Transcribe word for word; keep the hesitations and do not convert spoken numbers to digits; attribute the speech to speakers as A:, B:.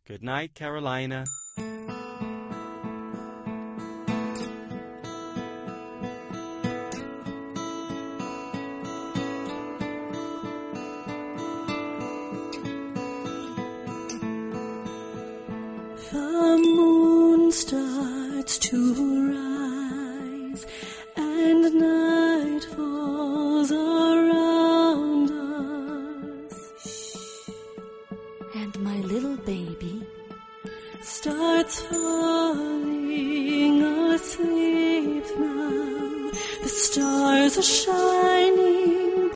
A: Good night, Carolina.
B: The moon starts to rise, and night falls around us.
C: And my little baby
B: starts falling asleep now. The stars are shining